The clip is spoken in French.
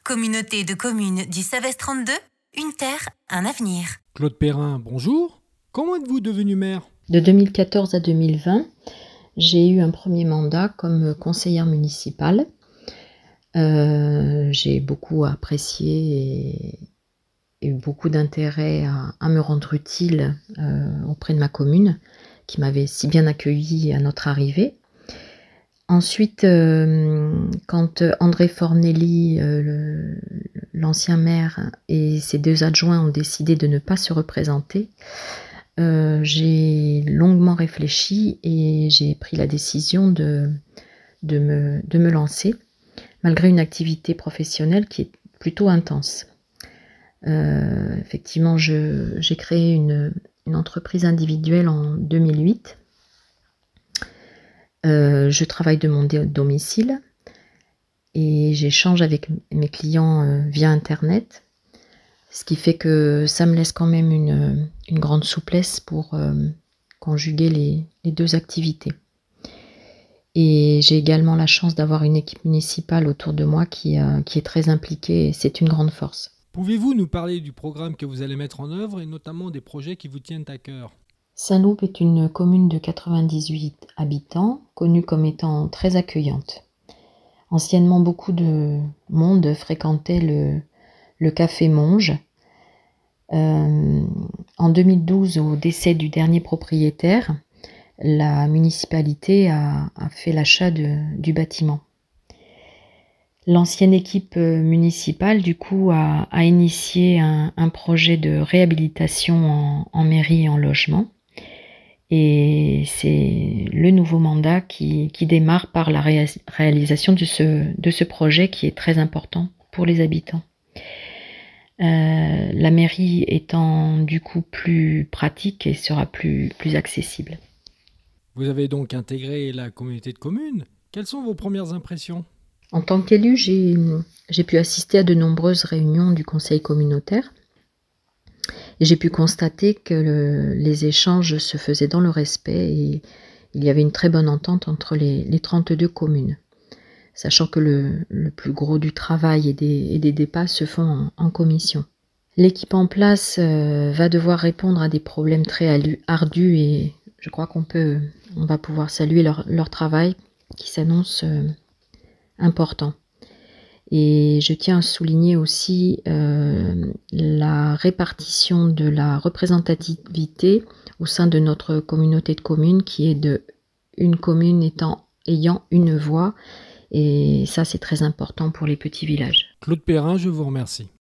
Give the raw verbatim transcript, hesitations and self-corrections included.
Communauté de communes du Savès trente-deux, une terre, un avenir. Claude Perrin, bonjour. Comment êtes-vous devenu maire ? De deux mille quatorze à deux mille vingt, j'ai eu un premier mandat comme conseillère municipale. Euh, j'ai beaucoup apprécié et, et eu beaucoup d'intérêt à, à me rendre utile euh, auprès de ma commune, qui m'avait si bien accueillie à notre arrivée. Ensuite, euh, quand André Fornelli, euh, le, l'ancien maire, et ses deux adjoints ont décidé de ne pas se représenter, euh, j'ai longuement réfléchi et j'ai pris la décision de, de, me, de me lancer, malgré une activité professionnelle qui est plutôt intense. Euh, effectivement, je, j'ai créé une, une entreprise individuelle en deux mille huit. Euh, je travaille de mon domicile et j'échange avec mes clients euh, via Internet, ce qui fait que ça me laisse quand même une, une grande souplesse pour euh, conjuguer les, les deux activités. Et j'ai également la chance d'avoir une équipe municipale autour de moi qui, euh, qui est très impliquée et c'est une grande force. Pouvez-vous nous parler du programme que vous allez mettre en œuvre et notamment des projets qui vous tiennent à cœur ? Saint-Loup est une commune de quatre-vingt-dix-huit habitants, connue comme étant très accueillante. Anciennement, beaucoup de monde fréquentait le, le café Monge. Euh, en deux mille douze, au décès du dernier propriétaire, la municipalité a, a fait l'achat de, du bâtiment. L'ancienne équipe municipale, du coup, a, a initié un, un projet de réhabilitation en, en mairie et en logement. Et c'est le nouveau mandat qui, qui démarre par la ré- réalisation de ce, de ce projet qui est très important pour les habitants. Euh, la mairie étant du coup plus pratique et sera plus, plus accessible. Vous avez donc intégré la communauté de communes. Quelles sont vos premières impressions ? En tant qu'élu, j'ai, j'ai pu assister à de nombreuses réunions du conseil communautaire. Et j'ai pu constater que le, les échanges se faisaient dans le respect et il y avait une très bonne entente entre les, les trente-deux communes, sachant que le, le plus gros du travail et des, et des débats se font en, en commission. L'équipe en place euh, va devoir répondre à des problèmes très ardus et je crois qu'on peut, on va pouvoir saluer leur, leur travail qui s'annonce euh, important. Et je tiens à souligner aussi euh, la répartition de la représentativité au sein de notre communauté de communes qui est de une commune étant, ayant une voix. Et ça, c'est très important pour les petits villages. Claude Perrin, je vous remercie.